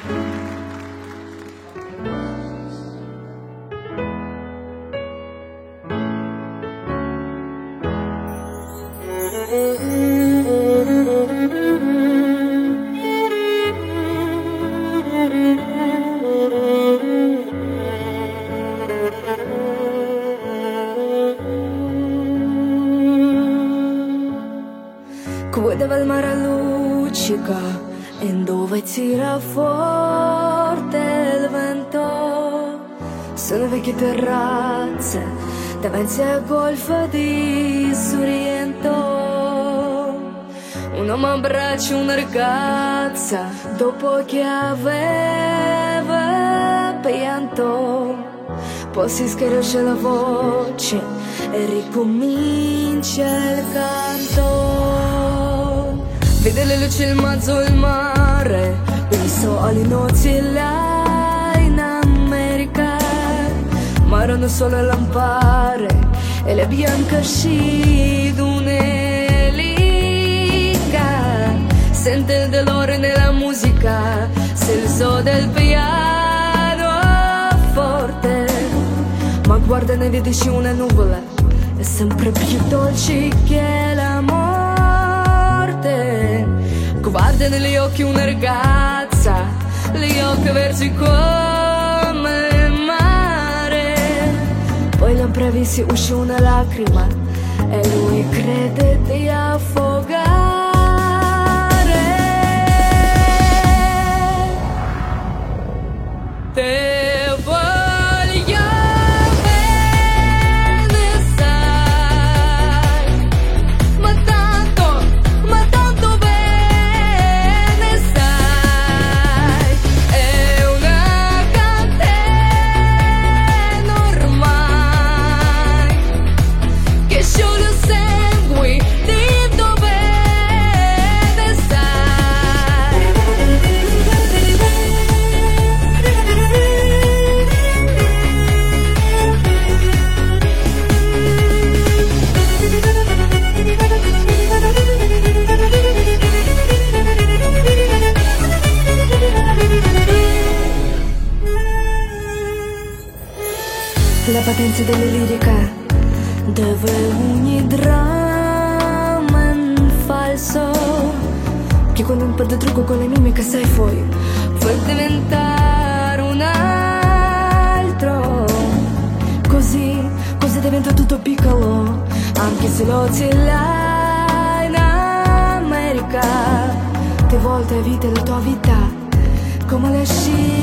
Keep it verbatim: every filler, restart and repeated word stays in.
Guardava il mare a luccica e dove tira forte il vento. Sono vecchie terrazze davanti a golfo di Sorrento. Un uomo abbraccia una ragazza dopo che aveva pianto. Poi si schiarisce la voce e ricomincia il canto. Vede le luci in mezzo al mare, penso alle notti là in America. Ma erano solo lampare e la bianca sci d'un'elica. Sente il dolore nella musica, se il suono del piano forte. Ma guarda ne vedi una nuvola, è sempre più dolce che la morte. Guarda negli occhi una ragazza, gli occhi versi come il mare. Poi all'improvviso uscì una lacrima e lui crede di affogare. Te la potenza della lirica, dove ogni dramma è un falso, che con un po' di trucco con le mimiche sai fuori, puoi diventare un altro. Così, così diventa tutto piccolo, anche se lo c'è là in America. Ti volta vita la tua vita, come le sci